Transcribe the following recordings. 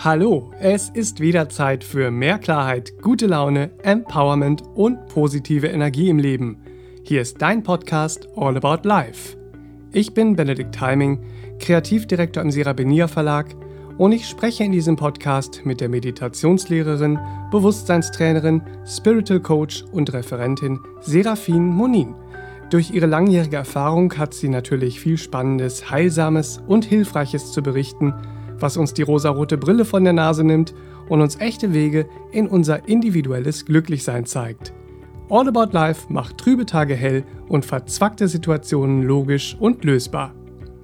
Hallo, es ist wieder Zeit für mehr Klarheit, gute Laune, Empowerment und positive Energie im Leben. Hier ist dein Podcast All About Life. Ich bin Benedikt Heiming, Kreativdirektor im Serabenia Verlag und ich spreche in diesem Podcast mit der Meditationslehrerin, Bewusstseinstrainerin, Spiritual Coach und Referentin Serafin Monin. Durch ihre langjährige Erfahrung hat sie natürlich viel Spannendes, Heilsames und Hilfreiches zu berichten, was uns die rosarote Brille von der Nase nimmt und uns echte Wege in unser individuelles Glücklichsein zeigt. All About Life macht trübe Tage hell und verzwackte Situationen logisch und lösbar.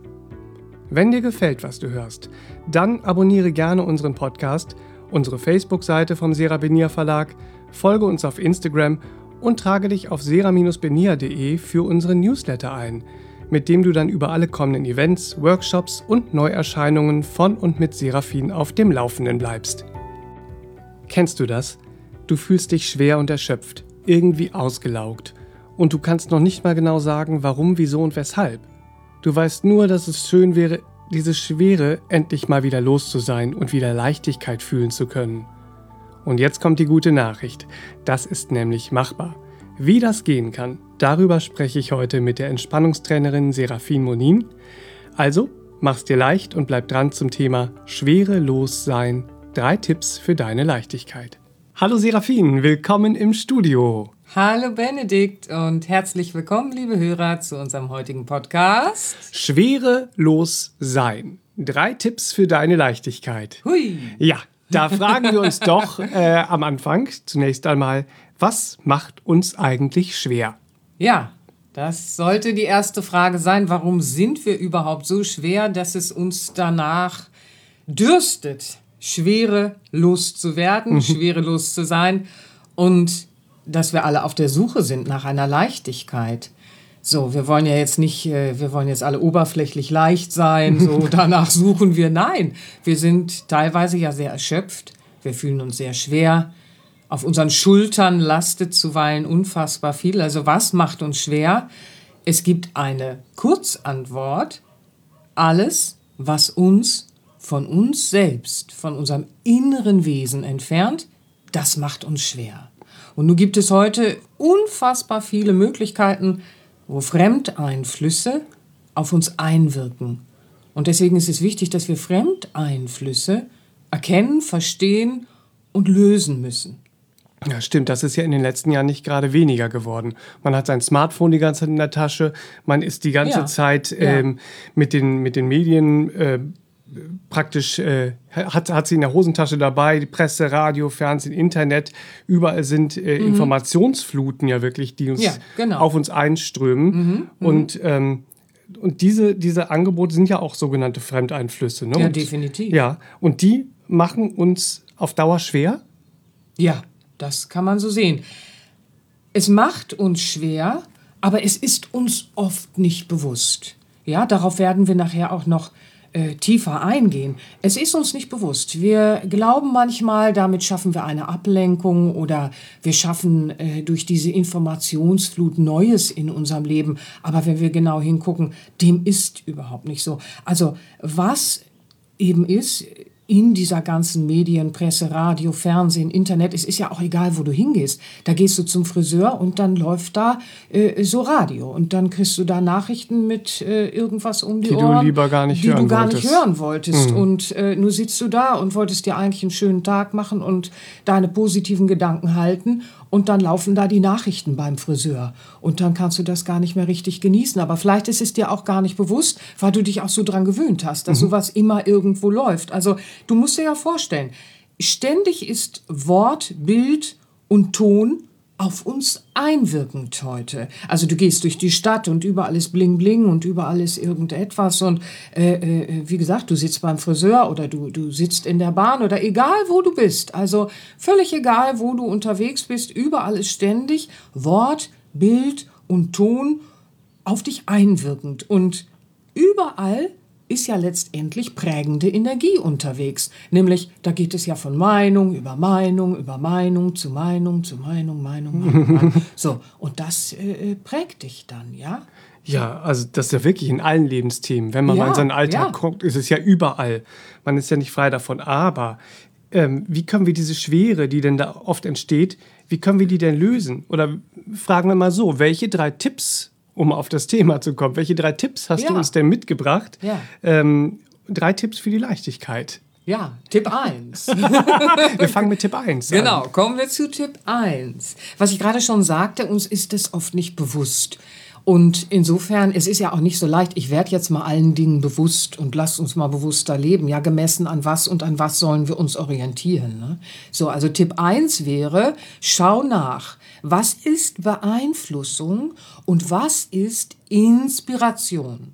Wenn dir gefällt, was du hörst, dann abonniere gerne unseren Podcast, unsere Facebook-Seite vom Serabenia Verlag, folge uns auf Instagram und trage dich auf sera-benia.de für unseren Newsletter ein, mit dem du dann über alle kommenden Events, Workshops und Neuerscheinungen von und mit Serafin auf dem Laufenden bleibst. Kennst du das? Du fühlst dich schwer und erschöpft, irgendwie ausgelaugt und du kannst noch nicht mal genau sagen, warum, wieso und weshalb. Du weißt nur, dass es schön wäre, diese Schwere endlich mal wieder los zu sein und wieder Leichtigkeit fühlen zu können. Und jetzt kommt die gute Nachricht. Das ist nämlich machbar. Wie das gehen kann, darüber spreche ich heute mit der Entspannungstrainerin Serafin Monin. Also, mach's dir leicht und bleib dran zum Thema Schwerelos sein. 3 Tipps für deine Leichtigkeit. Hallo Serafin, willkommen im Studio. Hallo Benedikt und herzlich willkommen, liebe Hörer, zu unserem heutigen Podcast. Schwerelos sein. 3 Tipps für deine Leichtigkeit. Hui! Ja, da fragen wir uns doch am Anfang zunächst einmal, was macht uns eigentlich schwer? Ja, das sollte die erste Frage sein. Warum sind wir überhaupt so schwer, dass es uns danach dürstet, schwerelos zu werden, schwerelos zu sein und dass wir alle auf der Suche sind nach einer Leichtigkeit. So, wir wollen jetzt alle oberflächlich leicht sein, so danach suchen wir. Nein, wir sind teilweise ja sehr erschöpft, wir fühlen uns sehr schwer. Auf unseren Schultern lastet zuweilen unfassbar viel. Also was macht uns schwer? Es gibt eine Kurzantwort. Alles, was uns von uns selbst, von unserem inneren Wesen entfernt, das macht uns schwer. Und nun gibt es heute unfassbar viele Möglichkeiten, wo Fremdeinflüsse auf uns einwirken. Und deswegen ist es wichtig, dass wir Fremdeinflüsse erkennen, verstehen und lösen müssen. Ja, stimmt. Das ist ja in den letzten Jahren nicht gerade weniger geworden. Man hat sein Smartphone die ganze Zeit in der Tasche. Man ist die ganze Zeit mit den Medien praktisch, hat sie in der Hosentasche dabei. Die Presse, Radio, Fernsehen, Internet. Überall sind Informationsfluten ja wirklich, die uns auf uns einströmen. Und diese Angebote sind ja auch sogenannte Fremdeinflüsse. Ne? Ja, definitiv. Ja, und die machen uns auf Dauer schwer? Ja, das kann man so sehen. Es macht uns schwer, aber es ist uns oft nicht bewusst. Ja, darauf werden wir nachher auch noch tiefer eingehen. Es ist uns nicht bewusst. Wir glauben manchmal, damit schaffen wir eine Ablenkung oder wir schaffen durch diese Informationsflut Neues in unserem Leben. Aber wenn wir genau hingucken, dem ist überhaupt nicht so. Also was eben ist in dieser ganzen Medien, Presse, Radio, Fernsehen, Internet, es ist ja auch egal, wo du hingehst. Da gehst du zum Friseur und dann läuft da so Radio und dann kriegst du da Nachrichten mit irgendwas um die Ohren, die du lieber gar nicht hören wolltest. Und nur sitzt du da und wolltest dir eigentlich einen schönen Tag machen und deine positiven Gedanken halten und dann laufen da die Nachrichten beim Friseur und dann kannst du das gar nicht mehr richtig genießen. Aber vielleicht ist es dir auch gar nicht bewusst, weil du dich auch so dran gewöhnt hast, dass sowas immer irgendwo läuft. Also du musst dir ja vorstellen, ständig ist Wort, Bild und Ton auf uns einwirkend heute. Also du gehst durch die Stadt und überall ist Bling Bling und überall ist irgendetwas und wie gesagt, du sitzt beim Friseur oder du sitzt in der Bahn oder egal wo du bist, also völlig egal wo du unterwegs bist, überall ist ständig Wort, Bild und Ton auf dich einwirkend und überall ist ja letztendlich prägende Energie unterwegs. Nämlich, da geht es ja von Meinung über Meinung, über Meinung zu Meinung, zu Meinung, Meinung. So, und das prägt dich dann, ja? Ja, also das ist ja wirklich in allen Lebensthemen. Wenn man mal in seinen Alltag guckt, ist es ja überall. Man ist ja nicht frei davon. Aber wie können wir diese Schwere, die denn da oft entsteht, wie können wir die denn lösen? Oder fragen wir mal so, welche 3 Tipps, um auf das Thema zu kommen, welche 3 Tipps hast du uns denn mitgebracht? Ja. 3 Tipps für die Leichtigkeit. Ja, Tipp 1. Wir fangen mit Tipp 1 an. Genau, kommen wir zu Tipp 1. Was ich gerade schon sagte, uns ist es oft nicht bewusst. Und insofern, es ist ja auch nicht so leicht, ich werde jetzt mal allen Dingen bewusst und lasst uns mal bewusster leben. Ja, gemessen an was und an was sollen wir uns orientieren. Ne? So, also Tipp 1 wäre, schau nach, was ist Beeinflussung und was ist Inspiration?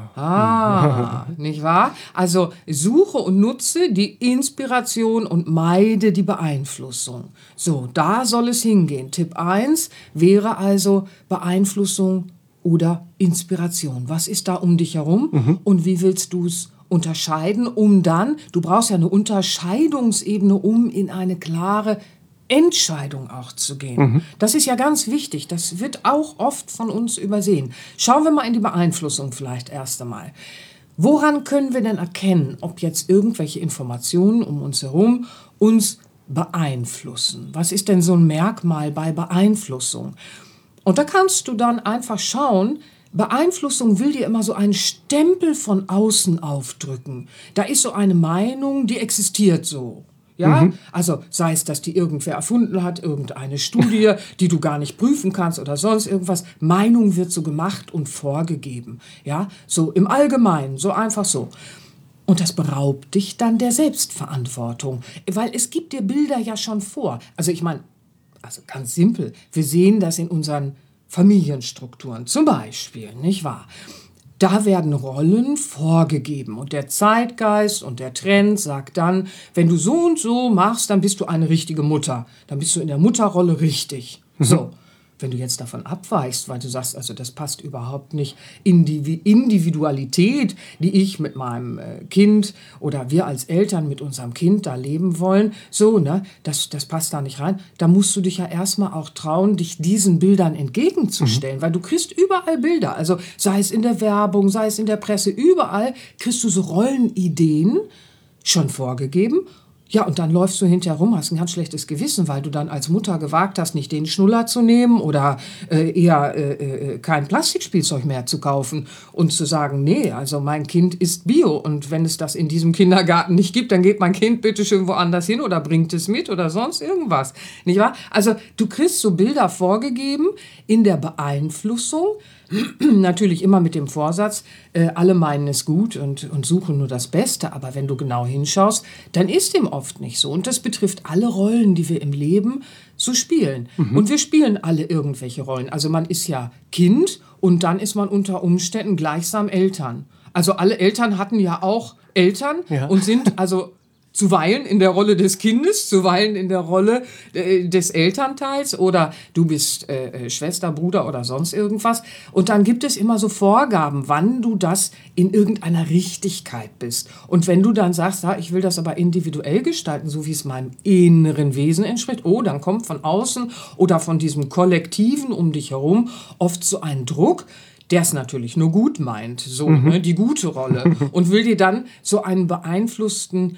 Nicht wahr? Also suche und nutze die Inspiration und meide die Beeinflussung. So, da soll es hingehen. Tipp 1 wäre also Beeinflussung oder Inspiration. Was ist da um dich herum und wie willst du es unterscheiden, du brauchst ja eine Unterscheidungsebene, um in eine klare Entscheidung auch zu gehen. Das ist ja ganz wichtig. Das wird auch oft von uns übersehen. Schauen wir mal in die Beeinflussung vielleicht erst einmal. Woran können wir denn erkennen, ob jetzt irgendwelche Informationen um uns herum uns beeinflussen? Was ist denn so ein Merkmal bei Beeinflussung? Und da kannst du dann einfach schauen, Beeinflussung will dir immer so einen Stempel von außen aufdrücken. Da ist so eine Meinung, die existiert so. Ja, also sei es, dass die irgendwer erfunden hat, irgendeine Studie, die du gar nicht prüfen kannst oder sonst irgendwas. Meinung wird so gemacht und vorgegeben. Ja, so im Allgemeinen, so einfach so. Und das beraubt dich dann der Selbstverantwortung, weil es gibt dir Bilder ja schon vor. Also ich meine, also ganz simpel, wir sehen das in unseren Familienstrukturen zum Beispiel, nicht wahr? Da werden Rollen vorgegeben und der Zeitgeist und der Trend sagt dann, wenn du so und so machst, dann bist du eine richtige Mutter. Dann bist du in der Mutterrolle richtig. So, wenn du jetzt davon abweichst, weil du sagst, also das passt überhaupt nicht in die Individualität, die ich mit meinem Kind oder wir als Eltern mit unserem Kind da leben wollen, so, ne, das passt da nicht rein. Da musst du dich ja erstmal auch trauen, dich diesen Bildern entgegenzustellen, weil du kriegst überall Bilder, also sei es in der Werbung, sei es in der Presse, überall kriegst du so Rollenideen schon vorgegeben. Ja, und dann läufst du hinterher rum, hast ein ganz schlechtes Gewissen, weil du dann als Mutter gewagt hast, nicht den Schnuller zu nehmen oder kein Plastikspielzeug mehr zu kaufen und zu sagen, nee, also mein Kind ist Bio und wenn es das in diesem Kindergarten nicht gibt, dann geht mein Kind bitte schön woanders hin oder bringt es mit oder sonst irgendwas, nicht wahr? Also du kriegst so Bilder vorgegeben in der Beeinflussung, natürlich immer mit dem Vorsatz, alle meinen es gut und suchen nur das Beste. Aber wenn du genau hinschaust, dann ist dem oft nicht so. Und das betrifft alle Rollen, die wir im Leben so spielen. Und wir spielen alle irgendwelche Rollen. Also man ist ja Kind und dann ist man unter Umständen gleichsam Eltern. Also alle Eltern hatten ja auch Eltern und sind also zuweilen in der Rolle des Kindes, zuweilen in der Rolle des Elternteils oder du bist Schwester, Bruder oder sonst irgendwas. Und dann gibt es immer so Vorgaben, wann du das in irgendeiner Richtigkeit bist. Und wenn du dann sagst, ja, ich will das aber individuell gestalten, so wie es meinem inneren Wesen entspricht, dann kommt von außen oder von diesem Kollektiven um dich herum oft so ein Druck, der es natürlich nur gut meint, so ne, die gute Rolle und will dir dann so einen beeinflussenden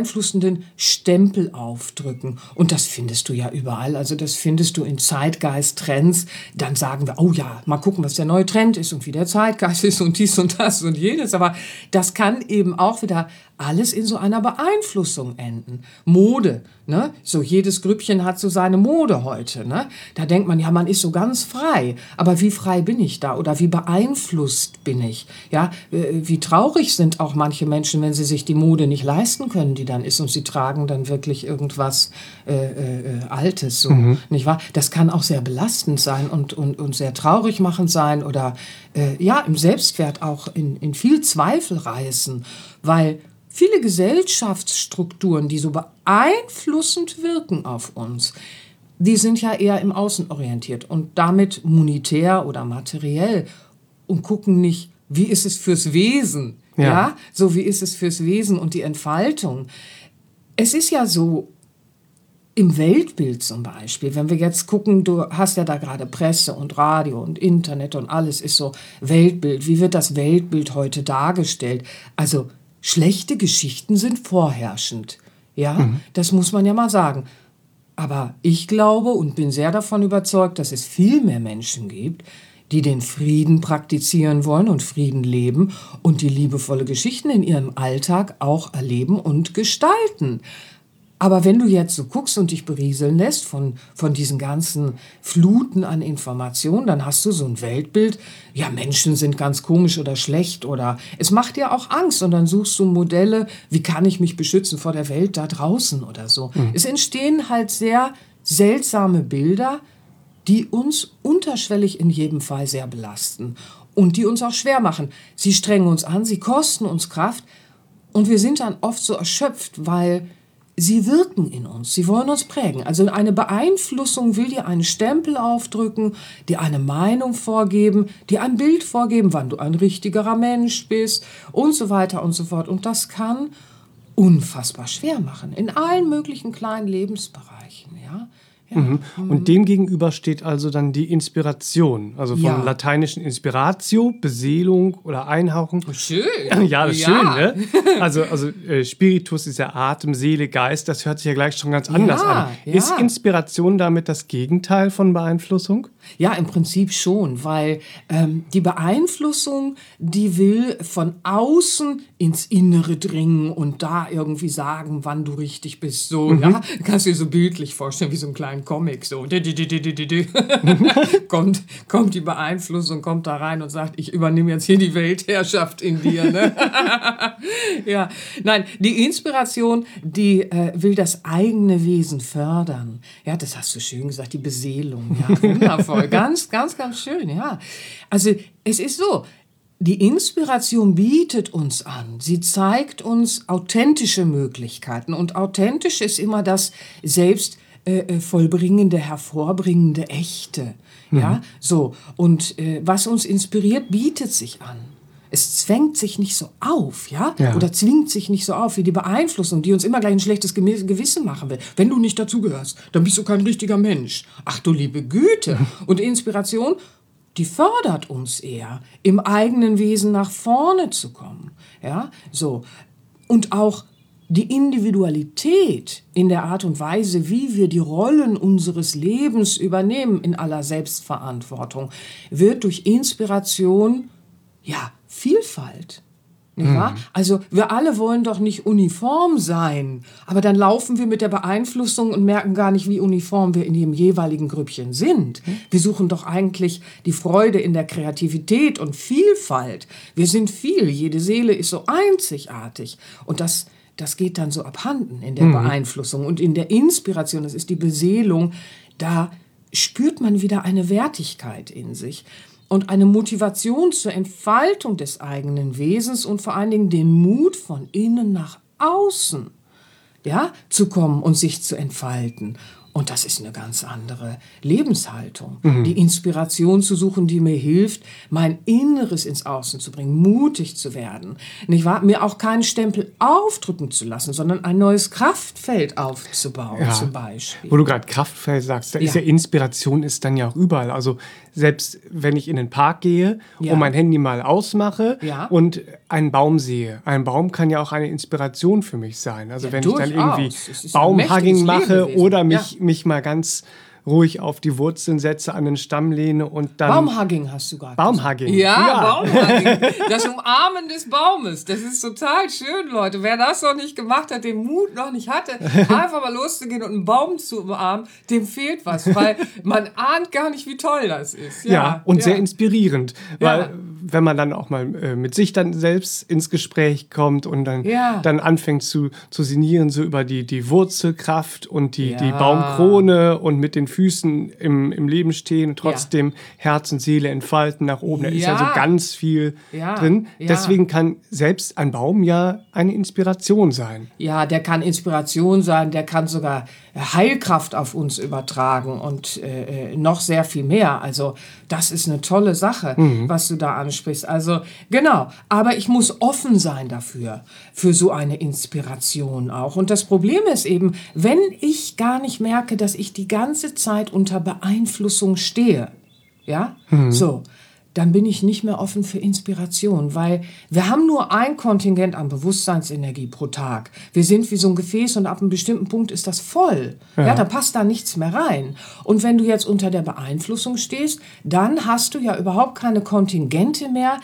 Stempel aufdrücken. Und das findest du ja überall, also das findest du in Zeitgeist-Trends. Dann sagen wir, oh ja, mal gucken, was der neue Trend ist und wie der Zeitgeist ist und dies und das und jenes. Aber das kann eben auch wieder alles in so einer Beeinflussung enden. Mode, ne? So jedes Grüppchen hat so seine Mode heute, ne? Da denkt man, ja, man ist so ganz frei. Aber wie frei bin ich da? Oder wie beeinflusst bin ich? Ja, wie traurig sind auch manche Menschen, wenn sie sich die Mode nicht leisten können, die dann ist und sie tragen dann wirklich irgendwas Altes, so, nicht wahr? Das kann auch sehr belastend sein und sehr traurig machend sein oder im Selbstwert auch in viel Zweifel reißen, weil viele Gesellschaftsstrukturen, die so beeinflussend wirken auf uns, die sind ja eher im Außen orientiert und damit monetär oder materiell und gucken nicht, wie ist es fürs Wesen, so wie ist es fürs Wesen und die Entfaltung. Es ist ja so, im Weltbild zum Beispiel, wenn wir jetzt gucken, du hast ja da gerade Presse und Radio und Internet und alles ist so Weltbild. Wie wird das Weltbild heute dargestellt? Also schlechte Geschichten sind vorherrschend. Ja, das muss man ja mal sagen. Aber ich glaube und bin sehr davon überzeugt, dass es viel mehr Menschen gibt, die den Frieden praktizieren wollen und Frieden leben und die liebevolle Geschichten in ihrem Alltag auch erleben und gestalten. Aber wenn du jetzt so guckst und dich berieseln lässt von diesen ganzen Fluten an Informationen, dann hast du so ein Weltbild, ja, Menschen sind ganz komisch oder schlecht oder es macht dir auch Angst und dann suchst du Modelle, wie kann ich mich beschützen vor der Welt da draußen oder so. Es entstehen halt sehr seltsame Bilder, die uns unterschwellig in jedem Fall sehr belasten und die uns auch schwer machen. Sie strengen uns an, sie kosten uns Kraft und wir sind dann oft so erschöpft, weil sie wirken in uns, sie wollen uns prägen. Also eine Beeinflussung will dir einen Stempel aufdrücken, dir eine Meinung vorgeben, dir ein Bild vorgeben, wann du ein richtigerer Mensch bist und so weiter und so fort. Und das kann unfassbar schwer machen, in allen möglichen kleinen Lebensbereichen, ja. Und dem gegenüber steht also dann die Inspiration, also vom lateinischen Inspiratio, Beseelung oder Einhauchen. Schön. Ja, das ist schön, ne? Also Spiritus ist ja Atem, Seele, Geist, das hört sich ja gleich schon ganz anders an. Ja. Ist Inspiration damit das Gegenteil von Beeinflussung? Ja, im Prinzip schon, weil die Beeinflussung, die will von außen ins Innere dringen und da irgendwie sagen, wann du richtig bist. So, ja, kannst du dir so bildlich vorstellen, wie so einen kleinen Comic. So, kommt die Beeinflussung, kommt da rein und sagt, ich übernehme jetzt hier die Weltherrschaft in dir. Ne? Ja, nein, die Inspiration, die will das eigene Wesen fördern. Ja, das hast du schön gesagt, die Beseelung. Ja, wundervoll. Ganz, ganz, ganz schön, ja. Also es ist so, die Inspiration bietet uns an. Sie zeigt uns authentische Möglichkeiten. Und authentisch ist immer das Selbstvollbringende, hervorbringende, Echte. Ja, so. Und was uns inspiriert, bietet sich an. Es zwängt sich nicht so auf, ja? Oder zwingt sich nicht so auf wie die Beeinflussung, die uns immer gleich ein schlechtes Gewissen machen will. Wenn du nicht dazugehörst, dann bist du kein richtiger Mensch. Ach du liebe Güte. Und Inspiration, die fördert uns eher, im eigenen Wesen nach vorne zu kommen. Ja, so. Und auch die Individualität in der Art und Weise, wie wir die Rollen unseres Lebens übernehmen in aller Selbstverantwortung, wird durch Inspiration, ja, Vielfalt. Nicht wahr? Also wir alle wollen doch nicht uniform sein, aber dann laufen wir mit der Beeinflussung und merken gar nicht, wie uniform wir in dem jeweiligen Grüppchen sind. Wir suchen doch eigentlich die Freude in der Kreativität und Vielfalt. Wir sind viel, jede Seele ist so einzigartig und das geht dann so abhanden in der Beeinflussung und in der Inspiration, das ist die Beseelung, da spürt man wieder eine Wertigkeit in sich. Und eine Motivation zur Entfaltung des eigenen Wesens und vor allen Dingen den Mut von innen nach außen, ja, zu kommen und sich zu entfalten. Und das ist eine ganz andere Lebenshaltung. Die Inspiration zu suchen, die mir hilft, mein Inneres ins Außen zu bringen, mutig zu werden. Nicht wahr? Mir auch keinen Stempel aufdrücken zu lassen, sondern ein neues Kraftfeld aufzubauen, zum Beispiel. Wo du gerade Kraftfeld sagst, da ist ja Inspiration ist dann ja auch überall. Also selbst wenn ich in den Park gehe und mein Handy mal ausmache und einen Baum sehe. Ein Baum kann ja auch eine Inspiration für mich sein. Also wenn ich dann irgendwie Baumhugging mache oder mich mal ganz ruhig auf die Wurzeln setze, an den Stamm lehne und dann... Baumhugging hast du gerade Baumhugging. Baumhugging. Das Umarmen des Baumes. Das ist total schön, Leute. Wer das noch nicht gemacht hat, den Mut noch nicht hatte, einfach mal loszugehen und einen Baum zu umarmen, dem fehlt was, weil man ahnt gar nicht, wie toll das ist. Und sehr inspirierend, weil wenn man dann auch mal mit sich dann selbst ins Gespräch kommt und dann anfängt zu sinnieren, so über die Wurzelkraft und die Baumkrone und mit den Füßen im Leben stehen und trotzdem Herz und Seele entfalten nach oben. Da ist ja so ganz viel drin. Deswegen kann selbst ein Baum ja eine Inspiration sein. Ja, der kann Inspiration sein, der kann sogar Heilkraft auf uns übertragen und noch sehr viel mehr. Also das ist eine tolle Sache, was du da ansprichst. ansprichst. Also genau, aber ich muss offen sein dafür, für so eine Inspiration auch. Und das Problem ist eben, wenn ich gar nicht merke, dass ich die ganze Zeit unter Beeinflussung stehe, ja, so, dann bin ich nicht mehr offen für Inspiration, weil wir haben nur ein Kontingent an Bewusstseinsenergie pro Tag. Wir sind wie so ein Gefäß und ab einem bestimmten Punkt ist das voll. Ja, da passt da nichts mehr rein. Und wenn du jetzt unter der Beeinflussung stehst, dann hast du ja überhaupt keine Kontingente mehr,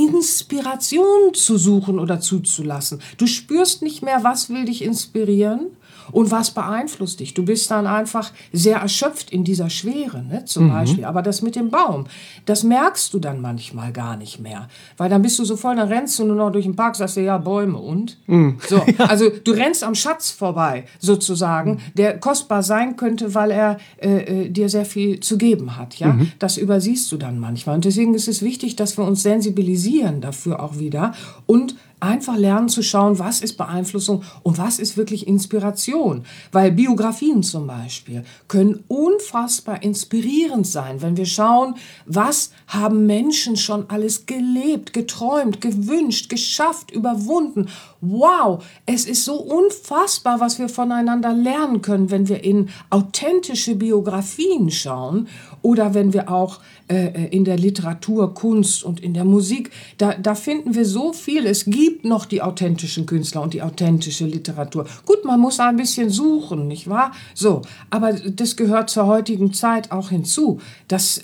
Inspiration zu suchen oder zuzulassen. Du spürst nicht mehr, was will dich inspirieren und was beeinflusst dich. Du bist dann einfach sehr erschöpft in dieser Schwere, ne, zum Beispiel. Aber das mit dem Baum, das merkst du dann manchmal gar nicht mehr. Weil dann bist du so voll, dann rennst du nur noch durch den Park, sagst du, ja, Bäume und? So, also du rennst am Schatz vorbei, sozusagen, der kostbar sein könnte, weil er dir sehr viel zu geben hat. Ja? Das übersiehst du dann manchmal. Und deswegen ist es wichtig, dass wir uns sensibilisieren dafür auch wieder und einfach lernen zu schauen, was ist Beeinflussung und was ist wirklich Inspiration. Weil Biografien zum Beispiel können unfassbar inspirierend sein, wenn wir schauen, was haben Menschen schon alles gelebt, geträumt, gewünscht, geschafft, überwunden. Wow, es ist so unfassbar, was wir voneinander lernen können, wenn wir in authentische Biografien schauen oder wenn wir auch in der Literatur, Kunst und in der Musik, da finden wir so viel. Es gibt noch die authentischen Künstler und die authentische Literatur. Gut, man muss ein bisschen suchen, nicht wahr? So, aber das gehört zur heutigen Zeit auch hinzu. Das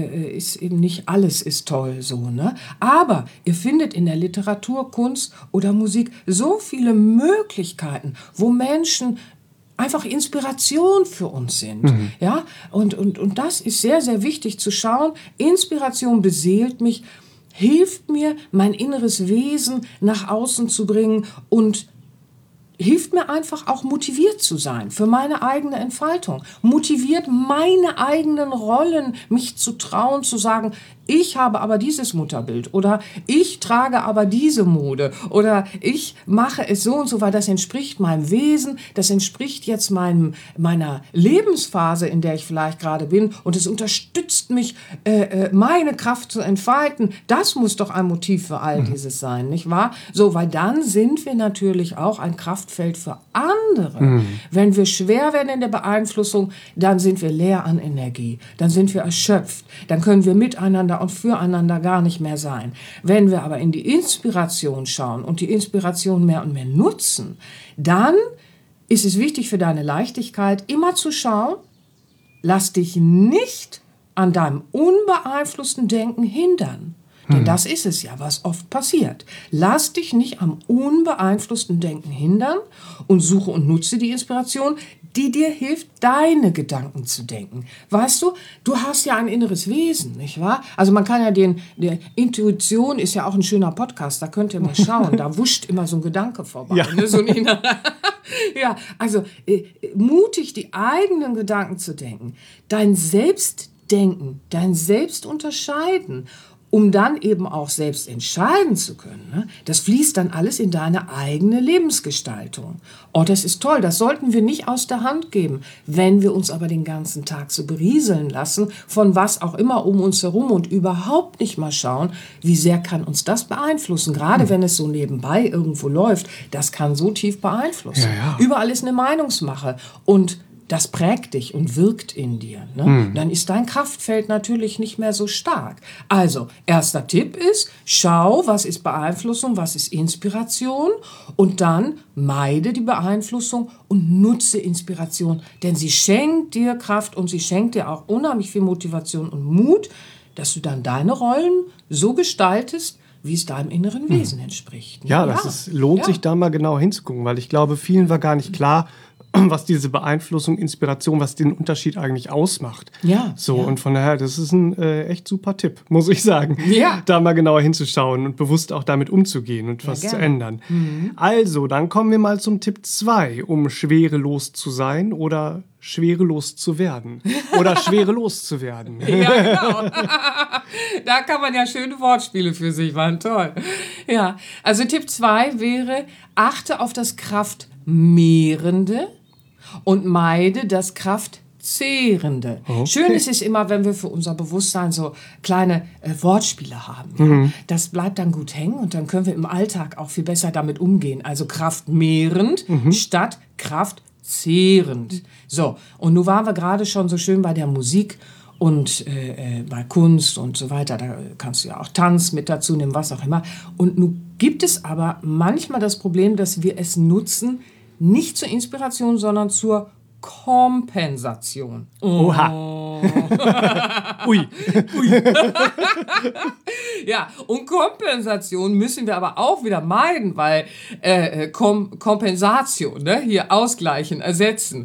ist eben nicht alles ist toll so, ne? Aber ihr findet in der Literatur, Kunst oder Musik so viele Möglichkeiten, wo Menschen einfach Inspiration für uns sind. Ja? Und das ist sehr, sehr wichtig zu schauen. Inspiration beseelt mich, hilft mir, mein inneres Wesen nach außen zu bringen und hilft mir einfach auch motiviert zu sein für meine eigene Entfaltung. Motiviert meine eigenen Rollen, mich zu trauen, zu sagen, ich habe aber dieses Mutterbild oder ich trage aber diese Mode oder ich mache es so und so, weil das entspricht meinem Wesen, das entspricht jetzt meiner Lebensphase, in der ich vielleicht gerade bin und es unterstützt mich, meine Kraft zu entfalten. Das muss doch ein Motiv für all dieses sein, nicht wahr? So, weil dann sind wir natürlich auch ein Kraftfeld für andere. Wenn wir schwer werden in der Beeinflussung, dann sind wir leer an Energie, dann sind wir erschöpft, dann können wir miteinander und füreinander gar nicht mehr sein. Wenn wir aber in die Inspiration schauen und die Inspiration mehr und mehr nutzen, dann ist es wichtig für deine Leichtigkeit, immer zu schauen, lass dich nicht an deinem unbeeinflussten Denken hindern. Denn das ist es ja, was oft passiert. Lass dich nicht am unbeeinflussten Denken hindern und suche und nutze die Inspiration, die dir hilft, deine Gedanken zu denken. Weißt du, du hast ja ein inneres Wesen, nicht wahr? Also man kann ja der Intuition ist ja auch ein schöner Podcast, da könnt ihr mal schauen, da wuscht immer so ein Gedanke vorbei. Ja. Ne? So ein ja, also mutig die eigenen Gedanken zu denken, dein Selbstdenken, dein Selbstunterscheiden, um dann eben auch selbst entscheiden zu können. Ne? Das fließt dann alles in deine eigene Lebensgestaltung. Oh, das ist toll, das sollten wir nicht aus der Hand geben. Wenn wir uns aber den ganzen Tag so berieseln lassen, von was auch immer um uns herum und überhaupt nicht mal schauen, wie sehr kann uns das beeinflussen, gerade wenn es so nebenbei irgendwo läuft, das kann so tief beeinflussen. Ja. Überall ist eine Meinungsmache und das prägt dich und wirkt in dir. Ne? Dann ist dein Kraftfeld natürlich nicht mehr so stark. Also, erster Tipp ist, schau, was ist Beeinflussung, was ist Inspiration und dann meide die Beeinflussung und nutze Inspiration, denn sie schenkt dir Kraft und sie schenkt dir auch unheimlich viel Motivation und Mut, dass du dann deine Rollen so gestaltest, wie es deinem inneren Wesen entspricht. Ne? Ja, lohnt sich da mal genau hinzugucken, weil ich glaube, vielen war gar nicht klar, was diese Beeinflussung, Inspiration, was den Unterschied eigentlich ausmacht. Ja. So, und von daher, das ist ein echt super Tipp, muss ich sagen. Ja. Da mal genauer hinzuschauen und bewusst auch damit umzugehen und was zu ändern. Also, dann kommen wir mal zum Tipp 2, um schwerelos zu sein oder schwerelos zu werden. Oder schwerelos zu werden. Ja, genau. Da kann man ja schöne Wortspiele für sich machen. Toll. Ja, also Tipp 2 wäre, achte auf das Kraftmehrende und meide das Kraftzehrende. kraftzehrende. Okay. Schön ist es immer, wenn wir für unser Bewusstsein so kleine Wortspiele haben. Ja? Das bleibt dann gut hängen und dann können wir im Alltag auch viel besser damit umgehen. Also kraftmehrend statt kraftzehrend. So, und nun waren wir gerade schon so schön bei der Musik und bei Kunst und so weiter. Da kannst du ja auch Tanz mit dazu nehmen, was auch immer. Und nun gibt es aber manchmal das Problem, dass wir es nutzen, nicht zur Inspiration, sondern zur Kompensation. Oha. Ui. Ja, und Kompensation müssen wir aber auch wieder meiden, weil Kompensation, ne, hier ausgleichen, ersetzen.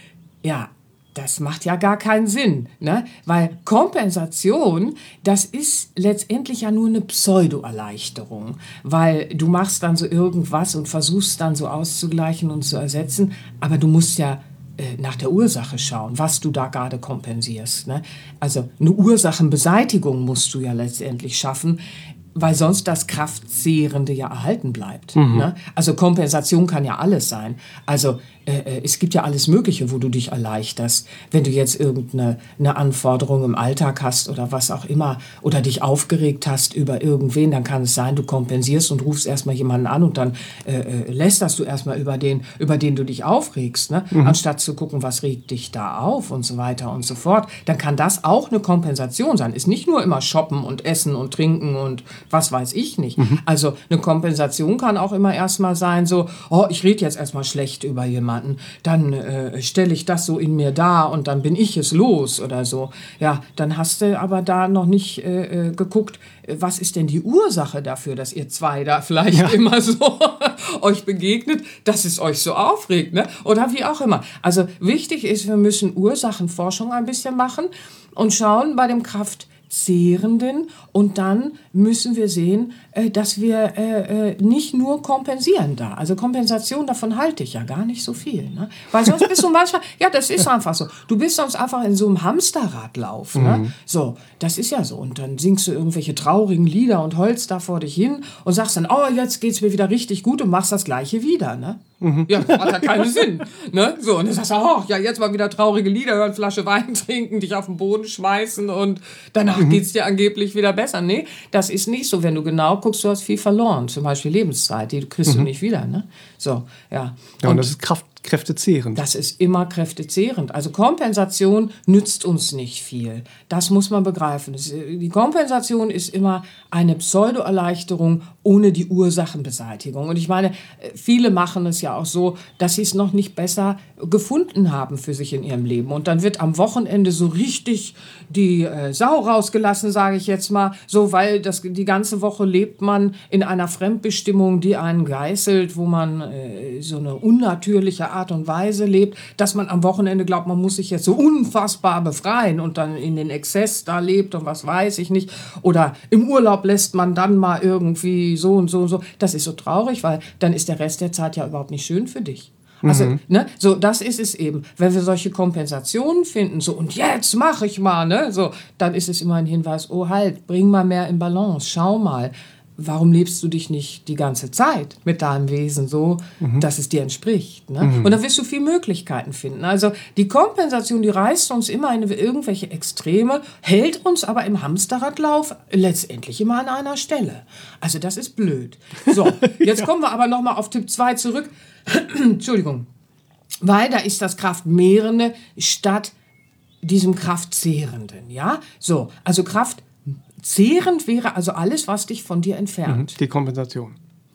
Ja, das macht ja gar keinen Sinn, ne? Weil Kompensation, das ist letztendlich ja nur eine Pseudo-Erleichterung, weil du machst dann so irgendwas und versuchst dann so auszugleichen und zu ersetzen, aber du musst ja nach der Ursache schauen, was du da gerade kompensierst, ne? Also eine Ursachenbeseitigung musst du ja letztendlich schaffen, weil sonst das Kraftzehrende ja erhalten bleibt. Ne? Also Kompensation kann ja alles sein. Also es gibt ja alles Mögliche, wo du dich erleichterst. Wenn du jetzt irgendeine Anforderung im Alltag hast oder was auch immer oder dich aufgeregt hast über irgendwen, dann kann es sein, du kompensierst und rufst erstmal jemanden an und dann lästerst du erstmal über den du dich aufregst, ne? Anstatt zu gucken, was regt dich da auf und so weiter und so fort. Dann kann das auch eine Kompensation sein. Ist nicht nur immer shoppen und essen und trinken und was weiß ich nicht. Also eine Kompensation kann auch immer erstmal sein, so, oh, ich rede jetzt erstmal schlecht über jemanden. Dann stelle ich das so in mir dar und dann bin ich es los oder so. Ja, dann hast du aber da noch nicht geguckt, was ist denn die Ursache dafür, dass ihr zwei da vielleicht immer so euch begegnet, dass es euch so aufregt, ne? Oder wie auch immer. Also wichtig ist, wir müssen Ursachenforschung ein bisschen machen und schauen bei dem Kraftzehrenden und dann müssen wir sehen, dass wir nicht nur kompensieren da. Also Kompensation, davon halte ich ja gar nicht so viel. Ne? Weil sonst bist du manchmal, ja, das ist einfach so. Du bist sonst einfach in so einem Hamsterradlauf. Ne? So, das ist ja so. Und dann singst du irgendwelche traurigen Lieder und heulst da vor dich hin und sagst dann, oh, jetzt geht's mir wieder richtig gut und machst das Gleiche wieder. Ne? Ja, das hat ja keinen Sinn. Ne? So, und dann sagst du, oh, ja, jetzt mal wieder traurige Lieder hören, Flasche Wein trinken, dich auf den Boden schmeißen und danach geht's dir angeblich wieder besser. Nee, das ist nicht so. Wenn du genau guckst, du hast viel verloren. Zum Beispiel Lebenszeit, die kriegst du nicht wieder. Ne? So, ja. Ja, und das ist kräftezehrend. Das ist immer kräftezehrend. Also Kompensation nützt uns nicht viel. Das muss man begreifen. Die Kompensation ist immer eine Pseudo-Erleichterung ohne die Ursachenbeseitigung. Und ich meine, viele machen es ja auch so, dass sie es noch nicht besser gefunden haben für sich in ihrem Leben. Und dann wird am Wochenende so richtig die Sau rausgelassen, sage ich jetzt mal, so, weil die ganze Woche lebt man in einer Fremdbestimmung, die einen geißelt, wo man so eine unnatürliche Art und Weise lebt, dass man am Wochenende glaubt, man muss sich jetzt so unfassbar befreien und dann in den Exzess da lebt und was weiß ich nicht. Oder im Urlaub lässt man dann mal irgendwie so und so und so. Das ist so traurig, weil dann ist der Rest der Zeit ja überhaupt nicht schön für dich. Also, ne, so, das ist es eben. Wenn wir solche Kompensationen finden, so, und jetzt mache ich mal, ne, so, dann ist es immer ein Hinweis, oh halt, bring mal mehr in Balance, schau mal. Warum lebst du dich nicht die ganze Zeit mit deinem Wesen so, dass es dir entspricht? Ne? Und dann wirst du viele Möglichkeiten finden. Also die Kompensation, die reißt uns immer in irgendwelche Extreme, hält uns aber im Hamsterradlauf letztendlich immer an einer Stelle. Also das ist blöd. So, jetzt kommen wir aber nochmal auf Tipp 2 zurück. Entschuldigung. Weil da ist das Kraftmehrende statt diesem Kraftzehrenden. Ja? So, also Kraftzehrend wäre also alles, was dich von dir entfernt. Die Kompensation.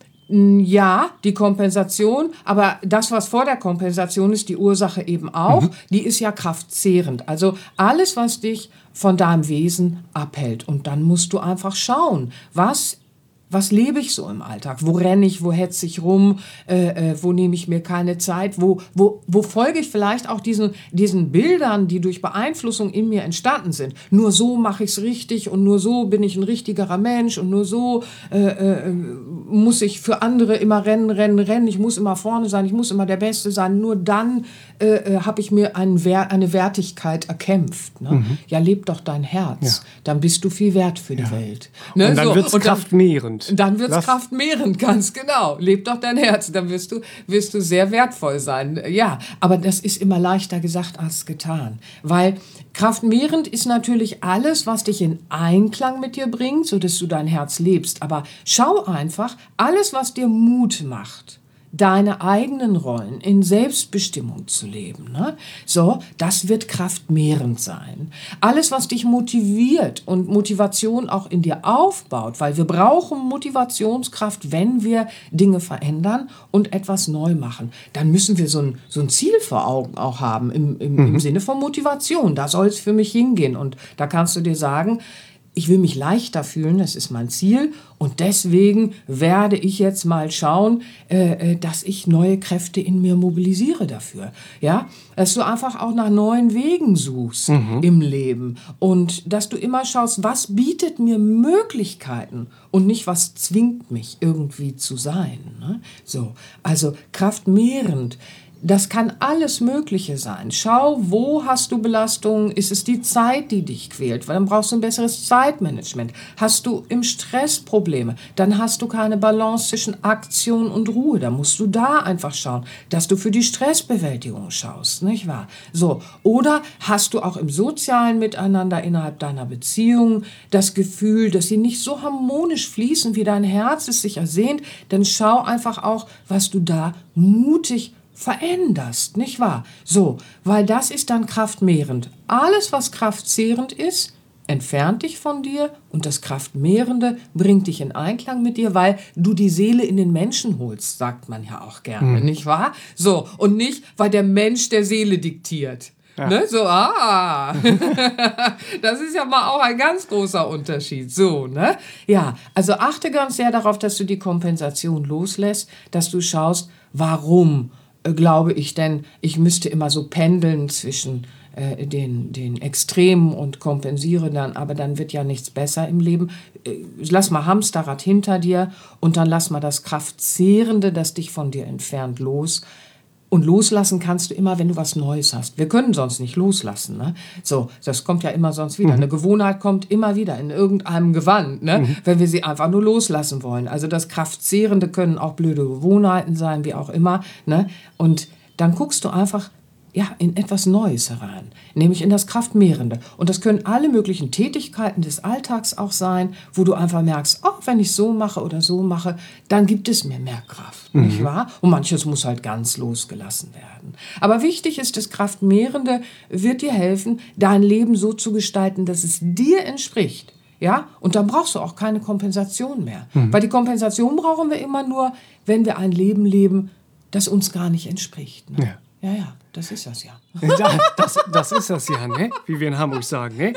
Ja, die Kompensation, aber das, was vor der Kompensation ist, die Ursache eben auch, die ist ja kraftzehrend. Also alles, was dich von deinem Wesen abhält. Und dann musst du einfach schauen, was lebe ich so im Alltag? Wo renne ich? Wo hetze ich rum? Wo nehme ich mir keine Zeit? Wo folge ich vielleicht auch diesen Bildern, die durch Beeinflussung in mir entstanden sind? Nur so mache ich es richtig und nur so bin ich ein richtigerer Mensch und nur so muss ich für andere immer rennen. Ich muss immer vorne sein, ich muss immer der Beste sein. Nur dann habe ich mir eine Wertigkeit erkämpft. Ne? Ja, leb doch dein Herz. Dann bist du viel wert für die Welt. Ne? Und dann wird es kraftmehrend. Dann wird es kraftmehrend, ganz genau. Leb doch dein Herz, dann wirst du sehr wertvoll sein. Ja, aber das ist immer leichter gesagt als getan. Weil kraftmehrend ist natürlich alles, was dich in Einklang mit dir bringt, sodass du dein Herz lebst. Aber schau einfach, alles, was dir Mut macht, deine eigenen Rollen in Selbstbestimmung zu leben, ne? So, das wird kraftmehrend sein. Alles, was dich motiviert und Motivation auch in dir aufbaut, weil wir brauchen Motivationskraft, wenn wir Dinge verändern und etwas neu machen. Dann müssen wir so ein Ziel vor Augen auch haben, im Sinne von Motivation. Da soll es für mich hingehen. Und da kannst du dir sagen, ich will mich leichter fühlen, das ist mein Ziel. Und deswegen werde ich jetzt mal schauen, dass ich neue Kräfte in mir mobilisiere dafür. Ja? Dass du einfach auch nach neuen Wegen suchst im Leben. Und dass du immer schaust, was bietet mir Möglichkeiten und nicht, was zwingt mich irgendwie zu sein. Ne? So, also kraftmehrend. Das kann alles Mögliche sein. Schau, wo hast du Belastungen? Ist es die Zeit, die dich quält? Weil dann brauchst du ein besseres Zeitmanagement. Hast du im Stress Probleme? Dann hast du keine Balance zwischen Aktion und Ruhe. Da musst du da einfach schauen, dass du für die Stressbewältigung schaust, nicht wahr? So. Oder hast du auch im sozialen Miteinander innerhalb deiner Beziehung das Gefühl, dass sie nicht so harmonisch fließen, wie dein Herz es sich ersehnt? Dann schau einfach auch, was du da mutig veränderst, nicht wahr? So, weil das ist dann kraftmehrend. Alles, was kraftzehrend ist, entfernt dich von dir und das Kraftmehrende bringt dich in Einklang mit dir, weil du die Seele in den Menschen holst, sagt man ja auch gerne, nicht wahr? So, und nicht, weil der Mensch der Seele diktiert. Ja. Ne? So, das ist ja mal auch ein ganz großer Unterschied. So, ne? Ja, also achte ganz sehr darauf, dass du die Kompensation loslässt, dass du schaust, warum glaube ich denn, ich müsste immer so pendeln zwischen den Extremen und kompensiere dann, aber dann wird ja nichts besser im Leben. Lass mal Hamsterrad hinter dir und dann lass mal das Kraftzehrende, das dich von dir entfernt, los. Und loslassen kannst du immer, wenn du was Neues hast. Wir können sonst nicht loslassen. Ne? So, das kommt ja immer sonst wieder. Eine Gewohnheit kommt immer wieder in irgendeinem Gewand, ne? Wenn wir sie einfach nur loslassen wollen. Also das Kraftzehrende können auch blöde Gewohnheiten sein, wie auch immer. Ne? Und dann guckst du einfach in etwas Neues herein, nämlich in das Kraftmehrende. Und das können alle möglichen Tätigkeiten des Alltags auch sein, wo du einfach merkst, wenn ich so mache oder so mache, dann gibt es mir mehr Kraft, nicht wahr? Und manches muss halt ganz losgelassen werden. Aber wichtig ist, das Kraftmehrende wird dir helfen, dein Leben so zu gestalten, dass es dir entspricht. Ja? Und dann brauchst du auch keine Kompensation mehr. Weil die Kompensation brauchen wir immer nur, wenn wir ein Leben leben, das uns gar nicht entspricht. Ne? Ja, das ist das ja. Das ist das ja, ne? Wie wir in Hamburg sagen, ne?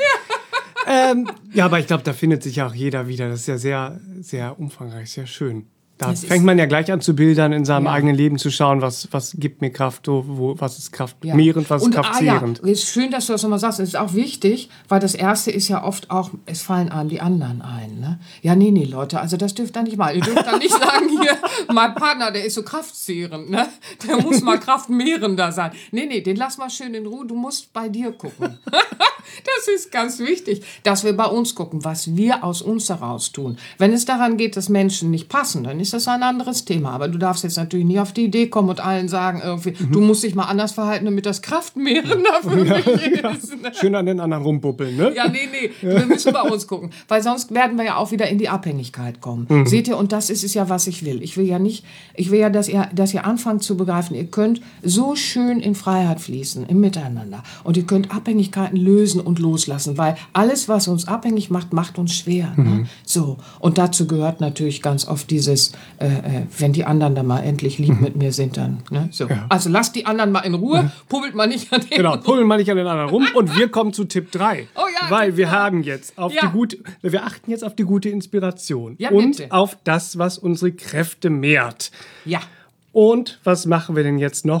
Ja, aber ich glaube, da findet sich auch jeder wieder. Das ist ja sehr, sehr umfangreich, sehr schön. Da fängt man ja gleich an zu bildern, in seinem eigenen Leben zu schauen, was gibt mir Kraft, was ist kraftmehrend, was ist kraftzehrend. Ja, ist schön, dass du das nochmal sagst. Das ist auch wichtig, weil das Erste ist ja oft auch, es fallen einem die anderen ein. Ne? Ja, nee, Leute, also das dürft ihr nicht mal. Ihr dürft dann nicht sagen, hier, mein Partner, der ist so kraftzehrend, ne? Der muss mal kraftmehrender sein. Nee, den lass mal schön in Ruhe, du musst bei dir gucken. Das ist ganz wichtig, dass wir bei uns gucken, was wir aus uns heraus tun. Wenn es daran geht, dass Menschen nicht passen, dann ist das ein anderes Thema. Aber du darfst jetzt natürlich nicht auf die Idee kommen und allen sagen, irgendwie, du musst dich mal anders verhalten, damit das kraftmehrender für mich ist. Ne? Schön an den anderen rumpuppeln, ne? Ja, nee. Wir müssen bei uns gucken. Weil sonst werden wir ja auch wieder in die Abhängigkeit kommen. Seht ihr, und das ist es ja, was ich will. Ich will ja, dass ihr anfangt zu begreifen, ihr könnt so schön in Freiheit fließen, im Miteinander. Und ihr könnt Abhängigkeiten lösen und loslassen. Weil alles, was uns abhängig macht, macht uns schwer. Ne? So. Und dazu gehört natürlich ganz oft dieses, wenn die anderen dann mal endlich lieb mit mir sind, dann. Ne? So. Ja. Also lasst die anderen mal in Ruhe, pubbelt mal nicht an den Genau, pubbelt mal nicht an den anderen rum. Und wir kommen zu Tipp 3. Oh ja, weil wir haben jetzt wir achten jetzt auf die gute Inspiration. Ja, und bitte. Auf das, was unsere Kräfte mehrt. Ja. Und was machen wir denn jetzt noch?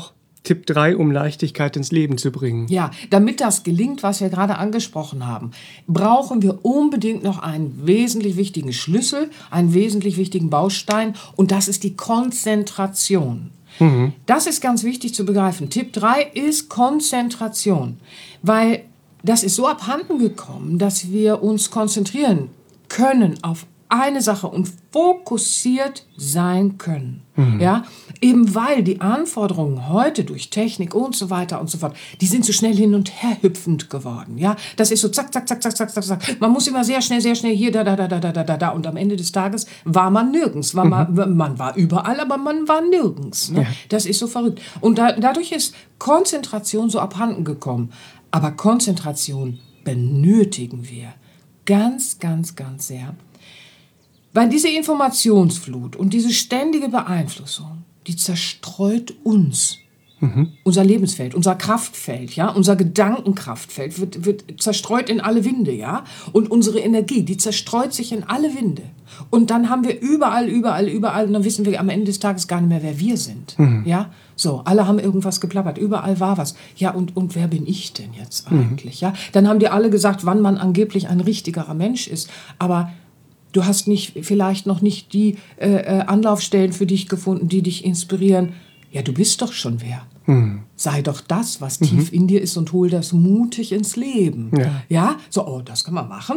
Tipp 3, um Leichtigkeit ins Leben zu bringen. Ja, damit das gelingt, was wir gerade angesprochen haben, brauchen wir unbedingt noch einen wesentlich wichtigen Schlüssel, einen wesentlich wichtigen Baustein, und das ist die Konzentration. Das ist ganz wichtig zu begreifen. Tipp 3 ist Konzentration, weil das ist so abhanden gekommen, dass wir uns konzentrieren können auf eine Sache und fokussiert sein können. Ja, eben weil die Anforderungen heute durch Technik und so weiter und so fort, die sind so schnell hin und her hüpfend geworden. Ja, das ist so zack, zack, zack, zack, zack, zack, zack. Man muss immer sehr schnell hier, da. Und am Ende des Tages war man nirgends. Man war überall, aber man war nirgends. Ne? Ja. Das ist so verrückt. Und dadurch ist Konzentration so abhanden gekommen. Aber Konzentration benötigen wir ganz, ganz, ganz sehr. Weil diese Informationsflut und diese ständige Beeinflussung, die zerstreut uns. Unser Lebensfeld, unser Kraftfeld, ja, unser Gedankenkraftfeld wird zerstreut in alle Winde, ja. Und unsere Energie, die zerstreut sich in alle Winde. Und dann haben wir überall, und dann wissen wir am Ende des Tages gar nicht mehr, wer wir sind. Ja, so, alle haben irgendwas geplappert, überall war was. Ja, und wer bin ich denn jetzt eigentlich? Ja, dann haben die alle gesagt, wann man angeblich ein richtigerer Mensch ist. Aber du hast vielleicht noch nicht die Anlaufstellen für dich gefunden, die dich inspirieren. Ja, du bist doch schon wer. Sei doch das, was tief in dir ist, und hol das mutig ins Leben. Ja? So, oh, das kann man machen?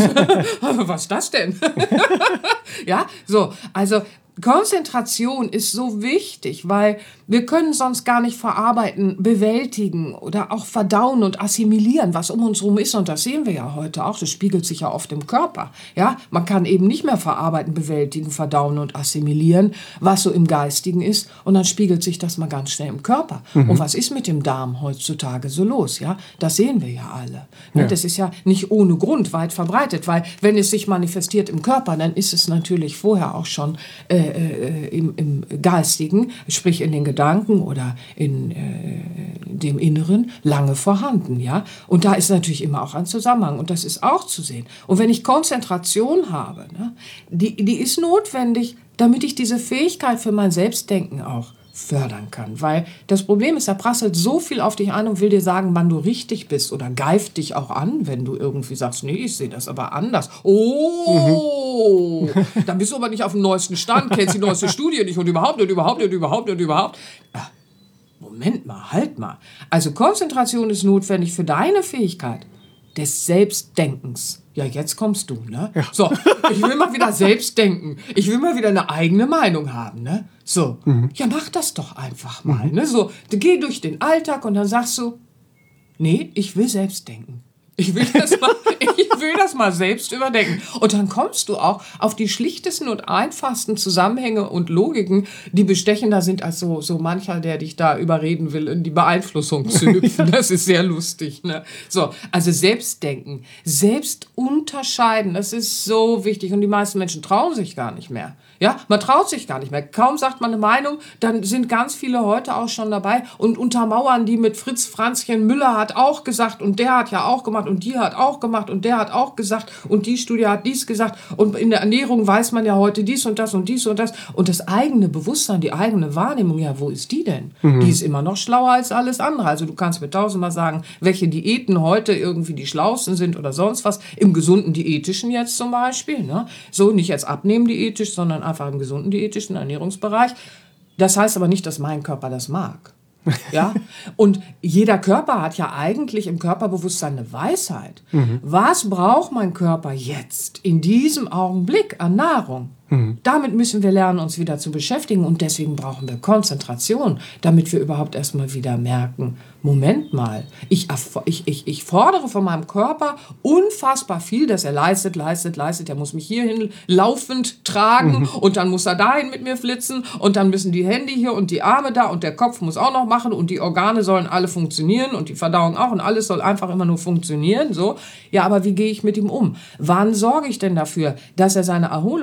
Was ist das denn? Ja, so, also Konzentration ist so wichtig, weil wir können sonst gar nicht verarbeiten, bewältigen oder auch verdauen und assimilieren, was um uns herum ist. Und das sehen wir ja heute auch. Das spiegelt sich ja oft im Körper. Ja, man kann eben nicht mehr verarbeiten, bewältigen, verdauen und assimilieren, was so im Geistigen ist. Und dann spiegelt sich das mal ganz schnell im Körper. Und was ist mit dem Darm heutzutage so los? Ja, das sehen wir ja alle. Ja. Das ist ja nicht ohne Grund weit verbreitet, weil wenn es sich manifestiert im Körper, dann ist es natürlich vorher auch schon im Geistigen, sprich in den Gedanken oder in dem Inneren, lange vorhanden. Ja? Und da ist natürlich immer auch ein Zusammenhang, und das ist auch zu sehen. Und wenn ich Konzentration habe, ne, die ist notwendig, damit ich diese Fähigkeit für mein Selbstdenken auch fördern kann. Weil das Problem ist, da prasselt so viel auf dich ein und will dir sagen, wann du richtig bist, oder geift dich auch an, wenn du irgendwie sagst, nee, ich sehe das aber anders. Oh, dann bist du aber nicht auf dem neuesten Stand, kennst die neueste Studie nicht und überhaupt. Moment mal, halt mal. Also Konzentration ist notwendig für deine Fähigkeit des Selbstdenkens. Ja, jetzt kommst du, ne? Ja. So, ich will mal wieder selbst denken. Ich will mal wieder eine eigene Meinung haben, ne? So, ja, mach das doch einfach mal, ne? So, geh durch den Alltag und dann sagst du, nee, ich will selbst denken. Ich will das mal selbst überdenken. Und dann kommst du auch auf die schlichtesten und einfachsten Zusammenhänge und Logiken, die bestechender sind als so mancher, der dich da überreden will, in die Beeinflussung zu hüpfen. Das ist sehr lustig, ne? So, also Selbstdenken, selbst unterscheiden, das ist so wichtig. Und die meisten Menschen trauen sich gar nicht mehr. Ja, man traut sich gar nicht mehr. Kaum sagt man eine Meinung, dann sind ganz viele heute auch schon dabei und untermauern die mit Fritz Franzchen Müller hat auch gesagt und der hat ja auch gemacht und die hat auch gemacht und der hat auch gesagt und die Studie hat dies gesagt und in der Ernährung weiß man ja heute dies und das und dies und das und das eigene Bewusstsein, die eigene Wahrnehmung, ja, wo ist die denn? Die ist immer noch schlauer als alles andere. Also du kannst mir tausendmal sagen, welche Diäten heute irgendwie die schlauesten sind oder sonst was, im gesunden Diätischen jetzt zum Beispiel, ne? So, nicht jetzt abnehmen diätisch, sondern einfach im gesunden diätischen Ernährungsbereich. Das heißt aber nicht, dass mein Körper das mag. Ja? Und jeder Körper hat ja eigentlich im Körperbewusstsein eine Weisheit. Was braucht mein Körper jetzt in diesem Augenblick an Nahrung? Damit müssen wir lernen, uns wieder zu beschäftigen und deswegen brauchen wir Konzentration, damit wir überhaupt erstmal wieder merken, Moment mal, ich fordere von meinem Körper unfassbar viel, dass er leistet, er muss mich hierhin laufend tragen und dann muss er dahin mit mir flitzen und dann müssen die Hände hier und die Arme da und der Kopf muss auch noch machen und die Organe sollen alle funktionieren und die Verdauung auch und alles soll einfach immer nur funktionieren, so. Ja, aber wie gehe ich mit ihm um? Wann sorge ich denn dafür, dass er seine Erholung hat?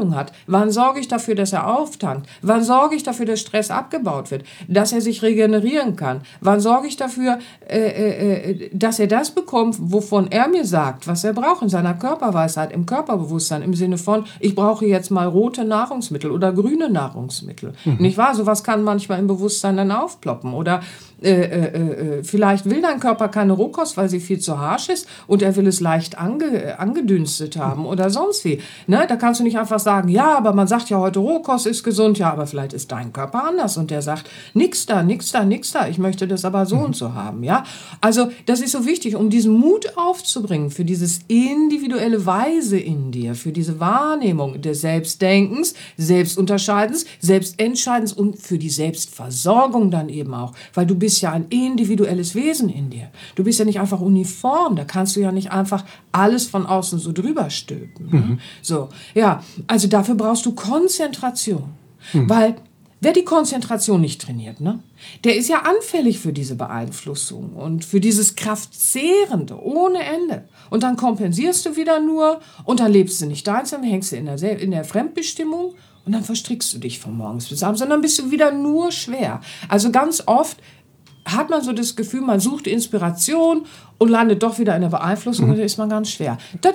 Wann sorge ich dafür, dass er auftankt? Wann sorge ich dafür, dass Stress abgebaut wird? Dass er sich regenerieren kann? Wann sorge ich dafür, dass er das bekommt, wovon er mir sagt, was er braucht in seiner Körperweisheit, im Körperbewusstsein, im Sinne von, ich brauche jetzt mal rote Nahrungsmittel oder grüne Nahrungsmittel. Nicht wahr? Sowas kann manchmal im Bewusstsein dann aufploppen. Oder vielleicht will dein Körper keine Rohkost, weil sie viel zu harsch ist und er will es leicht angedünstet haben oder sonst wie. Ne? Da kannst du nicht einfach sagen, ja, aber man sagt ja heute Rohkost ist gesund, ja, aber vielleicht ist dein Körper anders und der sagt, nix da, ich möchte das aber so und so haben. Ja? Also das ist so wichtig, um diesen Mut aufzubringen für dieses individuelle Weise in dir, für diese Wahrnehmung des Selbstdenkens, Selbstunterscheidens, Selbstentscheidens und für die Selbstversorgung dann eben auch, weil du bist ja ein individuelles Wesen in dir. Du bist ja nicht einfach uniform, da kannst du ja nicht einfach alles von außen so drüber stülpen. Ne? So, ja, also dafür brauchst du Konzentration, weil wer die Konzentration nicht trainiert, ne, der ist ja anfällig für diese Beeinflussung und für dieses Kraftzehrende ohne Ende. Und dann kompensierst du wieder nur und dann lebst du nicht deins, dann hängst du in der Fremdbestimmung und dann verstrickst du dich von morgens bis abends, sondern bist du wieder nur schwer. Also ganz oft hat man so das Gefühl, man sucht Inspiration und landet doch wieder in der Beeinflussung und da ist man ganz schwer.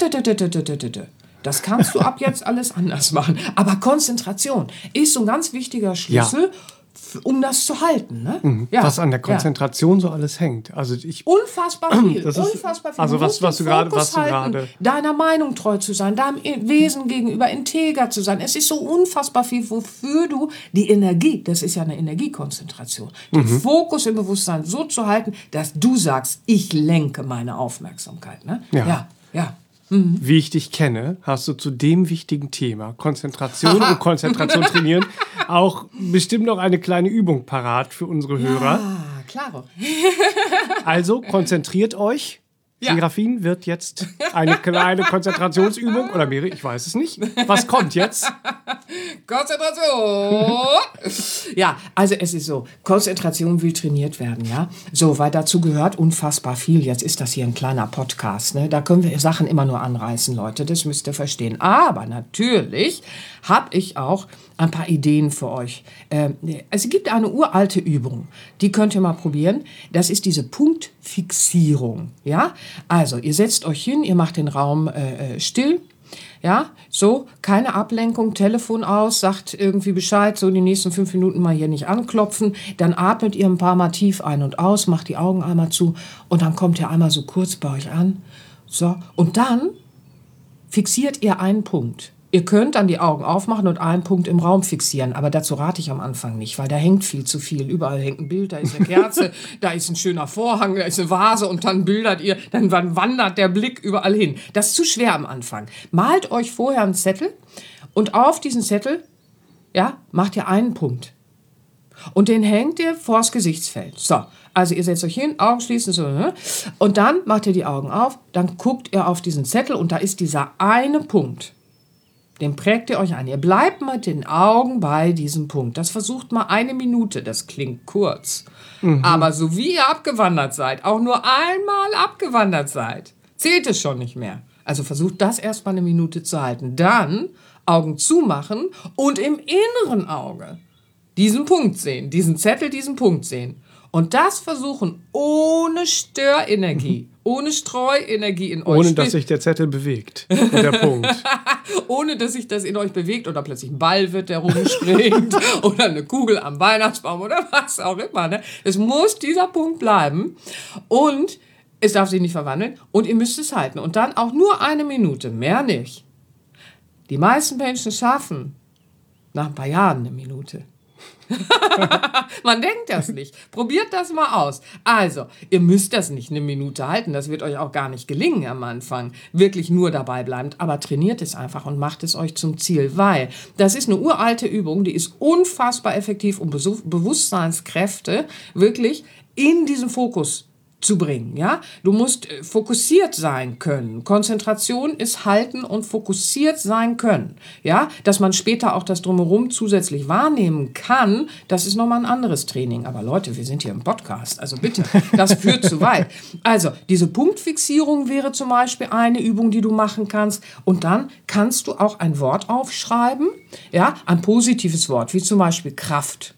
Das kannst du ab jetzt alles anders machen. Aber Konzentration ist so ein ganz wichtiger Schlüssel, um das zu halten. Ne? Ja. Was an der Konzentration so alles hängt. Also unfassbar viel. Unfassbar viel. Also was du gerade deiner Meinung treu zu sein, deinem Wesen gegenüber integer zu sein. Es ist so unfassbar viel, wofür du die Energie, das ist ja eine Energiekonzentration, den Fokus im Bewusstsein so zu halten, dass du sagst, ich lenke meine Aufmerksamkeit. Ne? Ja. Wie ich dich kenne, hast du zu dem wichtigen Thema Konzentration und Konzentration trainieren auch bestimmt noch eine kleine Übung parat für unsere Hörer. Ja, klaro. Also konzentriert euch. Ja. Serafin wird jetzt eine kleine Konzentrationsübung oder mehrere, ich weiß es nicht. Was kommt jetzt? Konzentration! Ja, also es ist so, Konzentration will trainiert werden, ja. So, weil dazu gehört unfassbar viel. Jetzt ist das hier ein kleiner Podcast, ne? Da können wir Sachen immer nur anreißen, Leute, das müsst ihr verstehen. Aber natürlich habe ich auch ein paar Ideen für euch. Es gibt eine uralte Übung, die könnt ihr mal probieren. Das ist diese Punktfixierung, ja. Also, ihr setzt euch hin, ihr macht den Raum still. Ja, so, keine Ablenkung, Telefon aus, sagt irgendwie Bescheid, so die nächsten 5 Minuten mal hier nicht anklopfen. Dann atmet ihr ein paar Mal tief ein und aus, macht die Augen einmal zu und dann kommt ihr einmal so kurz bei euch an. So, und dann fixiert ihr einen Punkt. Ihr könnt dann die Augen aufmachen und einen Punkt im Raum fixieren, aber dazu rate ich am Anfang nicht, weil da hängt viel zu viel. Überall hängt ein Bild, da ist eine Kerze, da ist ein schöner Vorhang, da ist eine Vase und dann dann wandert der Blick überall hin. Das ist zu schwer am Anfang. Malt euch vorher einen Zettel und auf diesen Zettel, ja, macht ihr einen Punkt. Und den hängt ihr vors Gesichtsfeld. So, also ihr setzt euch hin, Augen schließen, so, ne? Und dann macht ihr die Augen auf, dann guckt ihr auf diesen Zettel und da ist dieser eine Punkt. Den prägt ihr euch ein. Ihr bleibt mit den Augen bei diesem Punkt. Das versucht mal 1 Minute. Das klingt kurz. Aber so wie ihr abgewandert seid, auch nur einmal abgewandert seid, zählt es schon nicht mehr. Also versucht das erstmal 1 Minute zu halten. Dann Augen zumachen und im inneren Auge diesen Punkt sehen. Diesen Zettel, diesen Punkt sehen. Und das versuchen ohne Störenergie, ohne Streuenergie in euch. Ohne, dass sich der Zettel bewegt. Der Punkt. Ohne, dass sich das in euch bewegt oder plötzlich ein Ball wird, der rumspringt oder eine Kugel am Weihnachtsbaum oder was auch immer. Ne? Es muss dieser Punkt bleiben und es darf sich nicht verwandeln und ihr müsst es halten. Und dann auch nur 1 Minute, mehr nicht. Die meisten Menschen schaffen nach ein paar Jahren 1 Minute. Man denkt das nicht. Probiert das mal aus. Also, ihr müsst das nicht 1 Minute halten. Das wird euch auch gar nicht gelingen am Anfang. Wirklich nur dabei bleibend. Aber trainiert es einfach und macht es euch zum Ziel. Weil das ist eine uralte Übung, die ist unfassbar effektiv, um Bewusstseinskräfte wirklich in diesen Fokus zu bringen, ja. Du musst fokussiert sein können. Konzentration ist halten und fokussiert sein können, ja. Dass man später auch das Drumherum zusätzlich wahrnehmen kann, das ist nochmal ein anderes Training. Aber Leute, wir sind hier im Podcast, also bitte, das führt zu weit. Also, diese Punktfixierung wäre zum Beispiel eine Übung, die du machen kannst. Und dann kannst du auch ein Wort aufschreiben, ja, ein positives Wort, wie zum Beispiel Kraft.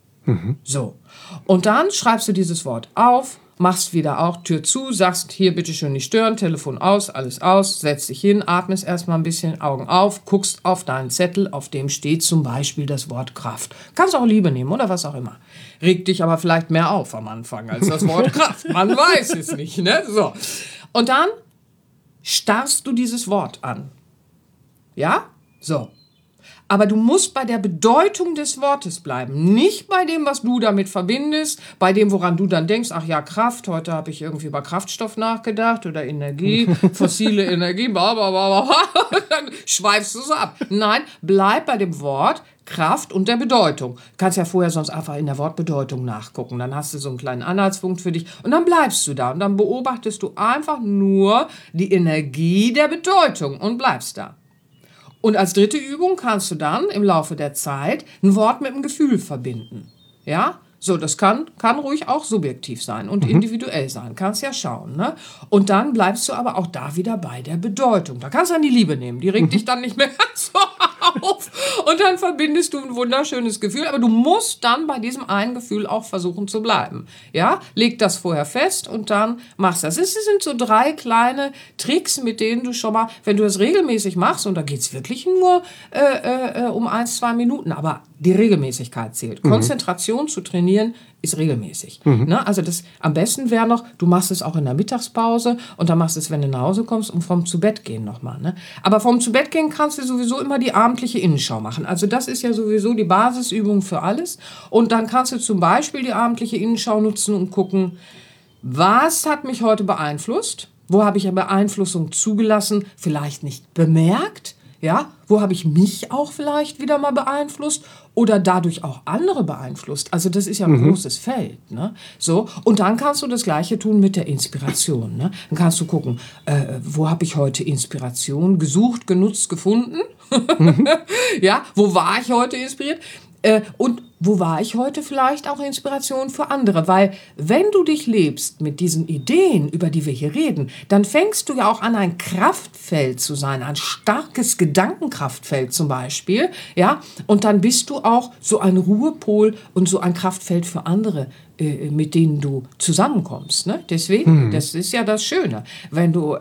So. Und dann schreibst du dieses Wort auf, machst wieder auch Tür zu, sagst hier bitte schön nicht stören, Telefon aus, alles aus, setzt dich hin, atmest erstmal ein bisschen, Augen auf, guckst auf deinen Zettel, auf dem steht zum Beispiel das Wort Kraft. Kannst auch Liebe nehmen oder was auch immer. Regt dich aber vielleicht mehr auf am Anfang als das Wort Kraft. Man weiß es nicht, ne? So. Und dann starrst du dieses Wort an. Ja? So. Aber du musst bei der Bedeutung des Wortes bleiben. Nicht bei dem, was du damit verbindest, bei dem, woran du dann denkst, ach ja, Kraft, heute habe ich irgendwie über Kraftstoff nachgedacht oder Energie, fossile Energie, bla bla bla bla. Dann schweifst du so ab. Nein, bleib bei dem Wort Kraft und der Bedeutung. Du kannst ja vorher sonst einfach in der Wortbedeutung nachgucken. Dann hast du so einen kleinen Anhaltspunkt für dich und dann bleibst du da. Und dann beobachtest du einfach nur die Energie der Bedeutung und bleibst da. Und als dritte Übung kannst du dann im Laufe der Zeit ein Wort mit einem Gefühl verbinden. Ja? So, das kann ruhig auch subjektiv sein und individuell sein. Kannst ja schauen, ne? Und dann bleibst du aber auch da wieder bei der Bedeutung. Da kannst du dann die Liebe nehmen. Die regt dich dann nicht mehr ganz so auf. Und dann verbindest du ein wunderschönes Gefühl. Aber du musst dann bei diesem einen Gefühl auch versuchen zu bleiben. Ja? Leg das vorher fest und dann machst du das. Es sind so 3 kleine Tricks, mit denen du schon mal, wenn du das regelmäßig machst, und da geht es wirklich nur um 1-2 Minuten, aber die Regelmäßigkeit zählt. Konzentration zu trainieren ist regelmäßig. Ne? Also das am besten wäre noch, du machst es auch in der Mittagspause und dann machst du es, wenn du nach Hause kommst und vom Zubettgehen nochmal. Ne? Aber vom Zubettgehen kannst du sowieso immer die abendliche Innenschau machen. Also das ist ja sowieso die Basisübung für alles. Und dann kannst du zum Beispiel die abendliche Innenschau nutzen und gucken, was hat mich heute beeinflusst? Wo habe ich eine Beeinflussung zugelassen? Vielleicht nicht bemerkt? Ja, wo habe ich mich auch vielleicht wieder mal beeinflusst oder dadurch auch andere beeinflusst? Also das ist ja ein großes Feld, ne? So, und dann kannst du das Gleiche tun mit der Inspiration, ne? Dann kannst du gucken, wo habe ich heute Inspiration gesucht, genutzt, gefunden? Ja, wo war ich heute inspiriert? Und wo war ich heute vielleicht auch Inspiration für andere? Weil wenn du dich lebst mit diesen Ideen, über die wir hier reden, dann fängst du ja auch an, ein Kraftfeld zu sein, ein starkes Gedankenkraftfeld zum Beispiel, ja? Und dann bist du auch so ein Ruhepol und so ein Kraftfeld für andere, mit denen du zusammenkommst. Ne? Deswegen, das ist ja das Schöne. Wenn du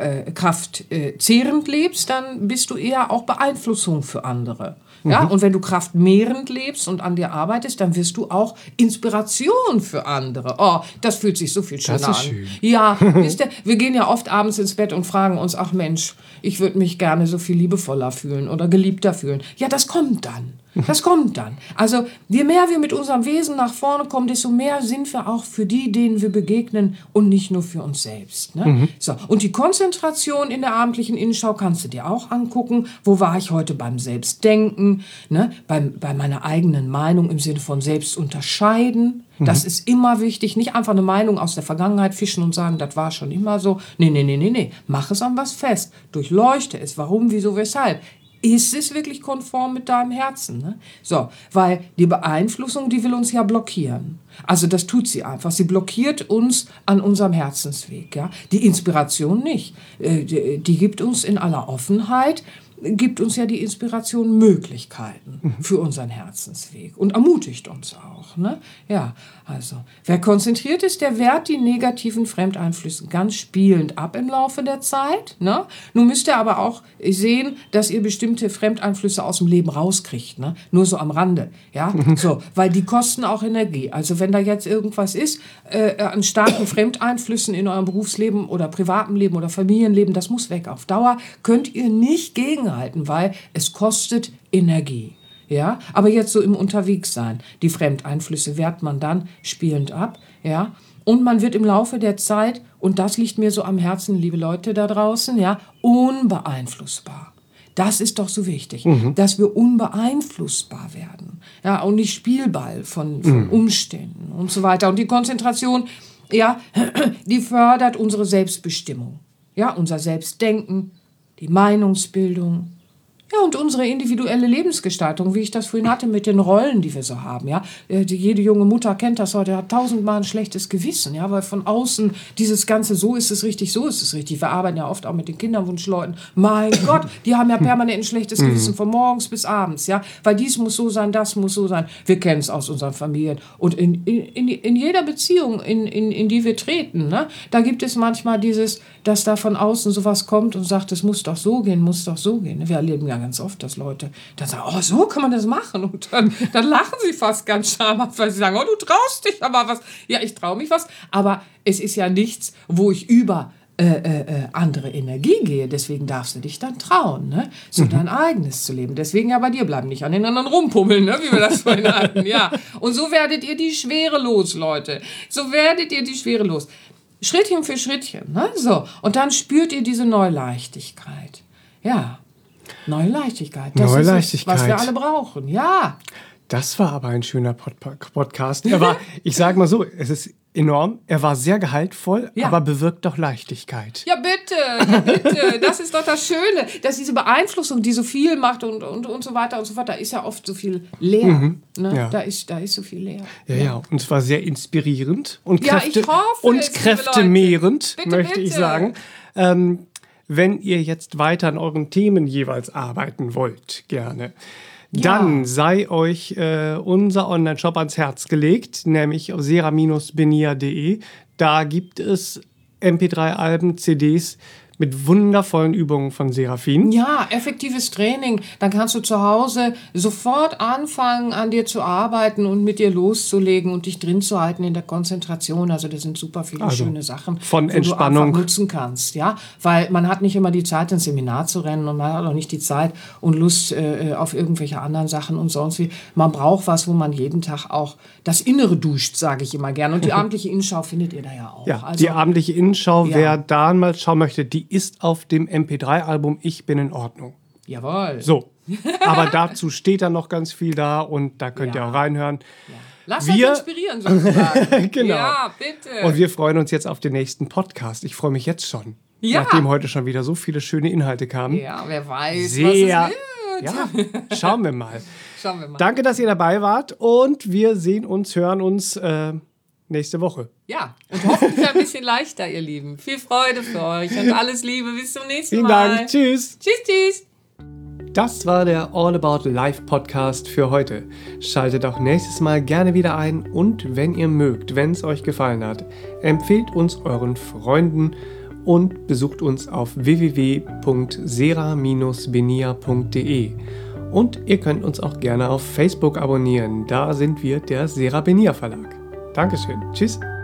kraftzehrend lebst, dann bist du eher auch Beeinflussung für andere. Ja? Und wenn du kraftmehrend lebst und an dir arbeitest, dann wirst du auch Inspiration für andere. Oh, das fühlt sich so viel schöner an. Schön. Ja, wisst ihr, wir gehen ja oft abends ins Bett und fragen uns, ach Mensch, ich würde mich gerne so viel liebevoller fühlen oder geliebter fühlen. Ja, das kommt dann. Das kommt dann. Also je mehr wir mit unserem Wesen nach vorne kommen, desto mehr sind wir auch für die, denen wir begegnen und nicht nur für uns selbst. Ne? So. Und die Konzentration in der abendlichen Innenschau kannst du dir auch angucken. Wo war ich heute beim Selbstdenken? Ne? Bei meiner eigenen Meinung im Sinne von selbst unterscheiden. Das ist immer wichtig. Nicht einfach eine Meinung aus der Vergangenheit fischen und sagen, das war schon immer so. Nee. Mach es an was fest. Durchleuchte es. Warum, wieso, weshalb. Ist es wirklich konform mit deinem Herzen? Ne? So, weil die Beeinflussung, die will uns ja blockieren. Also das tut sie einfach. Sie blockiert uns an unserem Herzensweg. Ja? Die Inspiration nicht. Die gibt uns in aller Offenheit, gibt uns ja die Inspiration Möglichkeiten für unseren Herzensweg und ermutigt uns auch. Ne? Ja, also wer konzentriert ist, der wehrt die negativen Fremdeinflüsse ganz spielend ab im Laufe der Zeit. Ne? Nun müsst ihr aber auch sehen, dass ihr bestimmte Fremdeinflüsse aus dem Leben rauskriegt. Ne? Nur so am Rande. Ja? So, weil die kosten auch Energie. Also wenn da jetzt irgendwas ist, an starken Fremdeinflüssen in eurem Berufsleben oder privaten Leben oder Familienleben, das muss weg. Auf Dauer könnt ihr nicht gegenhalten, weil es kostet Energie. Ja, aber jetzt so im Unterwegssein, die Fremdeinflüsse wehrt man dann spielend ab, ja, und man wird im Laufe der Zeit, und das liegt mir so am Herzen, liebe Leute da draußen, ja, unbeeinflussbar. Das ist doch so wichtig, dass wir unbeeinflussbar werden, ja, und nicht Spielball von Umständen und so weiter. Und die Konzentration ja, die fördert unsere Selbstbestimmung, ja, unser Selbstdenken, die Meinungsbildung, ja, und unsere individuelle Lebensgestaltung, wie ich das vorhin hatte mit den Rollen, die wir so haben, ja. Jede junge Mutter kennt das heute, hat 1000-mal ein schlechtes Gewissen, ja, weil von außen dieses Ganze, so ist es richtig, so ist es richtig. Wir arbeiten ja oft auch mit den Kinderwunschleuten. Mein Gott, die haben ja permanent ein schlechtes Gewissen von morgens bis abends, ja, weil dies muss so sein, das muss so sein. Wir kennen es aus unseren Familien. Und in jeder Beziehung, in die wir treten, ne, da gibt es manchmal dieses, dass da von außen sowas kommt und sagt, es muss doch so gehen, muss doch so gehen. Wir erleben ja ganz oft, dass Leute dann sagen, oh, so kann man das machen. Und dann lachen sie fast ganz schamhaft, weil sie sagen, oh, du traust dich aber was. Ja, ich traue mich was. Aber es ist ja nichts, wo ich über andere Energie gehe. Deswegen darfst du dich dann trauen, ne? So dein eigenes zu leben. Deswegen ja bei dir bleiben, nicht an den anderen rumpummeln, ne? Wie wir das vorhin hatten. Ja. Und so werdet ihr die Schwere los, Leute. So werdet ihr die Schwere los. Schrittchen für Schrittchen, ne? So. Und dann spürt ihr diese Neuleichtigkeit. Ja. Neuleichtigkeit. Das ist es, was wir alle brauchen. Ja. Das war aber ein schöner Podcast. Ich sage mal so, es ist enorm. Er war sehr gehaltvoll, aber bewirkt doch Leichtigkeit. Ja, bitte. Das ist doch das Schöne, dass diese Beeinflussung, die so viel macht und so weiter und so fort, da ist ja oft so viel leer. Ne? Ja. Da ist so viel leer. Ja. Und es war sehr inspirierend und kräftemehrend, möchte ich sagen. Wenn ihr jetzt weiter an euren Themen jeweils arbeiten wollt, gerne, dann sei euch unser Online-Shop ans Herz gelegt, nämlich auf sera-benia.de. Da gibt es MP3-Alben, CDs mit wundervollen Übungen von Serafin. Ja, effektives Training. Dann kannst du zu Hause sofort anfangen, an dir zu arbeiten und mit dir loszulegen und dich drin zu halten in der Konzentration. Also das sind super viele schöne Sachen, von Entspannung, du einfach nutzen kannst. Ja? Weil man hat nicht immer die Zeit, ins Seminar zu rennen und man hat auch nicht die Zeit und Lust auf irgendwelche anderen Sachen und sonst wie. Man braucht was, wo man jeden Tag auch das Innere duscht, sage ich immer gerne. Und die abendliche Innenschau findet ihr da ja auch. Ja, also, die abendliche Innenschau, wer da mal schauen möchte, die ist auf dem MP3-Album Ich bin in Ordnung. Jawohl. So, aber dazu steht dann noch ganz viel da und da könnt ihr auch reinhören. Ja. Lasst euch inspirieren sozusagen. Genau. Ja, bitte. Und wir freuen uns jetzt auf den nächsten Podcast. Ich freue mich jetzt schon. Ja. Nachdem heute schon wieder so viele schöne Inhalte kamen. Ja, wer weiß, was es wird. Ja, schauen wir mal. Danke, dass ihr dabei wart und wir sehen uns, hören uns nächste Woche. Ja, und hoffentlich ein bisschen leichter, ihr Lieben. Viel Freude für euch und alles Liebe. Bis zum nächsten Mal. Vielen Dank. Tschüss. Tschüss. Das war der All About Life Podcast für heute. Schaltet auch nächstes Mal gerne wieder ein und wenn ihr mögt, wenn es euch gefallen hat, empfehlt uns euren Freunden und besucht uns auf www.sera-benia.de. Und ihr könnt uns auch gerne auf Facebook abonnieren. Da sind wir der Sera Benia Verlag. Dankeschön. Tschüss.